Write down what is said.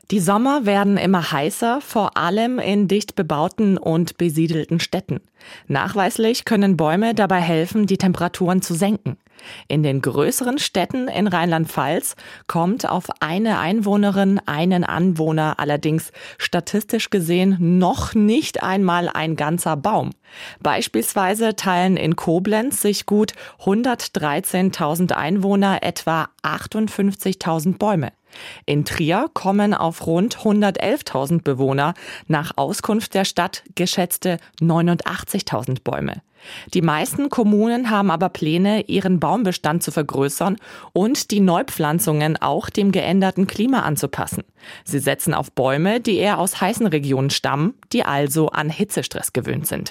Die Sommer werden immer heißer, vor allem in dicht bebauten und besiedelten Städten. Nachweislich können Bäume dabei helfen, die Temperaturen zu senken. In den größeren Städten in Rheinland-Pfalz kommt auf eine Einwohnerin, einen Anwohner allerdings statistisch gesehen noch nicht einmal ein ganzer Baum. Beispielsweise teilen in Koblenz sich gut 113.000 Einwohner etwa 58.000 Bäume. In Trier kommen auf rund 111.000 Bewohner nach Auskunft der Stadt geschätzte 89.000 Bäume. Die meisten Kommunen haben aber Pläne, ihren Baumbestand zu vergrößern und die Neupflanzungen auch dem geänderten Klima anzupassen. Sie setzen auf Bäume, die eher aus heißen Regionen stammen, die also an Hitzestress gewöhnt sind.